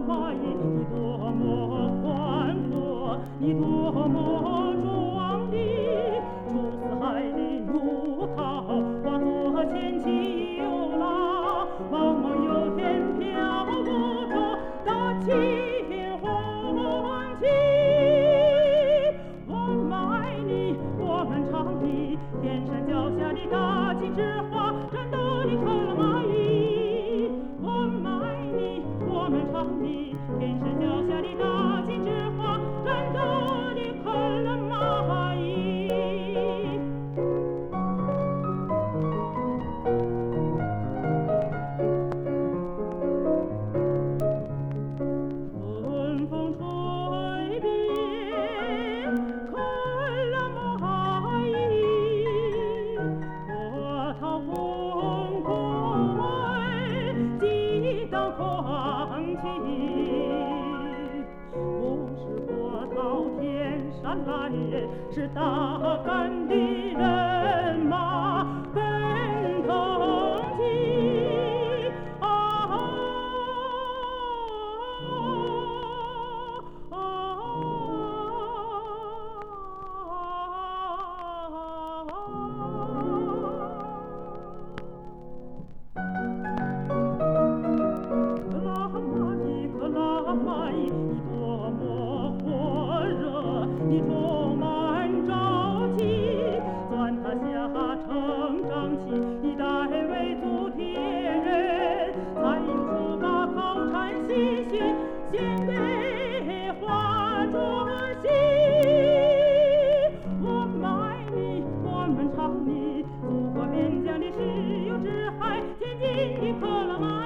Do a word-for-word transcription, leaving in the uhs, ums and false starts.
玛依，你多么宽阔，你多么壮丽，出四海的怒涛化作千骑游浪，茫茫有天飘泊着大秦红旗。我们爱你，我们唱你，天山脚下的大秦之花，战斗的克拉玛依。我们爱你，我们唱你，天山脚下的大秦之花，战斗的克拉玛依。春风吹遍克拉玛依，波涛滚滚，激荡狂起。不是波涛天山来，是大干的人马奔腾起。啊克拉玛依，克拉玛依，你多么火热，你充满朝气，钻塔下成长起，一代为祖天人，才有出发考产喜讯，献给花主席。我们爱你，我们唱你，祖国边疆的石油之海，坚定的克拉玛依。